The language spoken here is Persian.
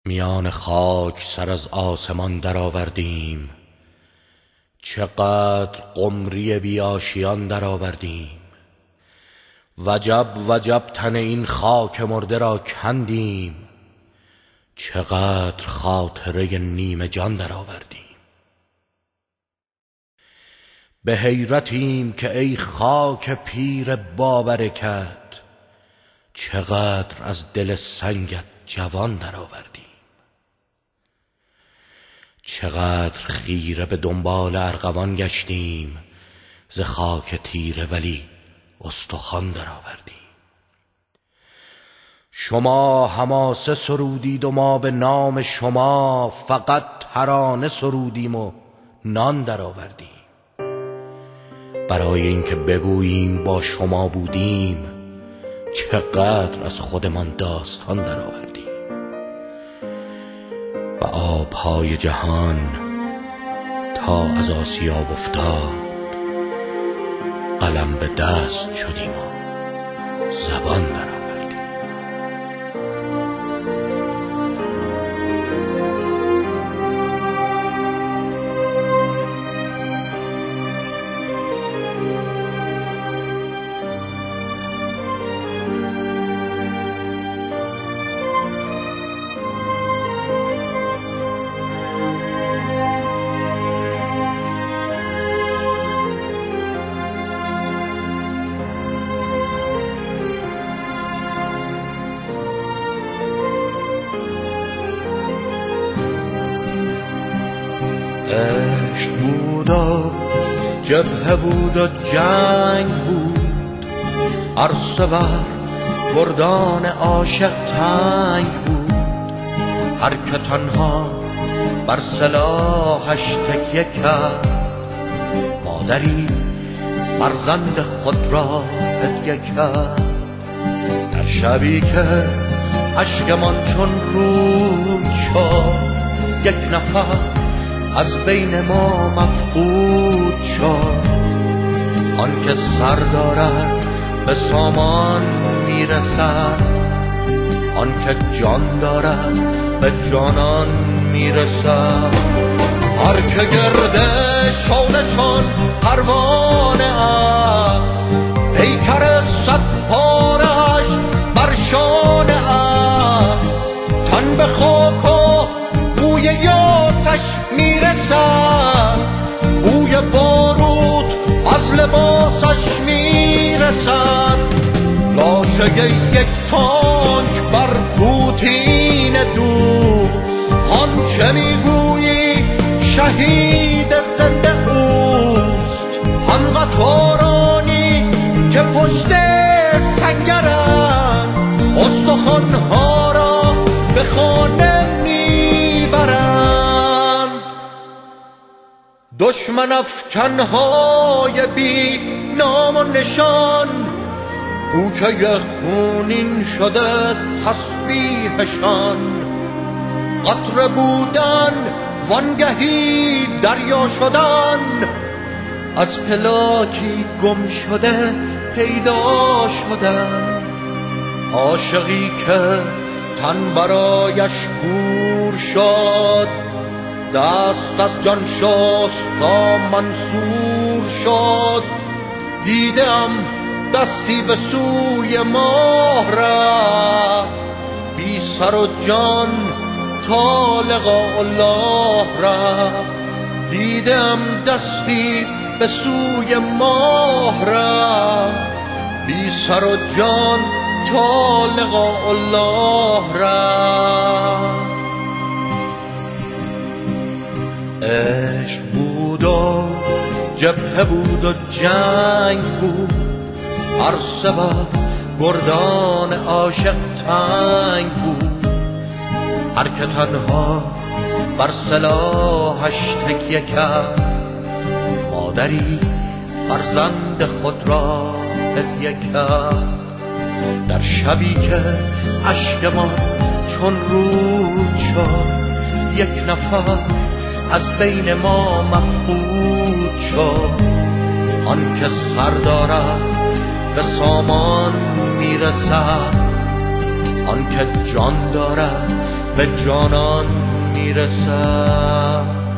میان خاک سر از آسمان درآوردیم، چقدر قمری بی آشیان درآوردیم. وجب وجب تن این خاک مرده را کندیم، چقدر خاطره نیمه جان درآوردیم. به حیرتیم که ای خاک پیر بابرکت، چقدر از دل سنگت جوان درآوردیم. چقدر خیره به دنبال ارغوان گشتیم، ز خاک تیره ولی استخوان درآوردیم. شما حماسه سرودید و ما به نام شما فقط ترانه سرودیم و نان درآوردیم. برای اینکه بگوییم با شما بودیم، چقدر از خودمان داستان درآوردیم. و آبهای جهان تا از آسیاب افتاد، قلم به دست شدیم و زبان درآوردیم. عشق بود و جبهه بود و جنگ بود، عرصه بر گردان عاشق تنگ بود. هر که تنها بر سلاحش تکیه کرد، مادری فرزند خود را هدیه کرد. در شبی که اشکمان چون رود شد، یک نفر از بین ما مفقود شد. آن که سر دارد به سامان میرسد، آن که جان دارد به جانان میرسد. هر که گرده شعله چون پروانه است، پیکر صد پارش بر شانه است. تن به خاک و بوی یاسش میرسد، بوی بارود از لباسش میرسد. لاشه یک تانک بر پوتین دوست، آنچه میگویی شهید زنده اوست. آن قطارانی که پشت سنگرند، استخوانها را به خانه میبرند. دشمن افکنهای بی نام و نشان، کوچه خونین شده تسبیحشان. قطره بودن وانگهی دریا شدن، از پلاکی گم شده پیدا شدن. عاشقی که تن برایش کور شد، دست از جان شست تا منصور شد. دیدم دستی به سوی ماه رفت، بی سر و جان تا لقاء الله رفت. دیدم دستی به سوی ماه رفت، بی سر و جان تا لقاء الله رفت. عشق بود و جبهه بود و جنگ بود، عرصه و گردان عاشق تنگ بود. هر که تنها بر سلاحش تکیه کرد، مادری فرزند خود را هدیه کرد. در شبی که اشکمان چون رود شد، یک نفر از بین ما مفقود شد. آن که سر دارد به سامان میرسد، آن که جان دارد به جانان میرسد.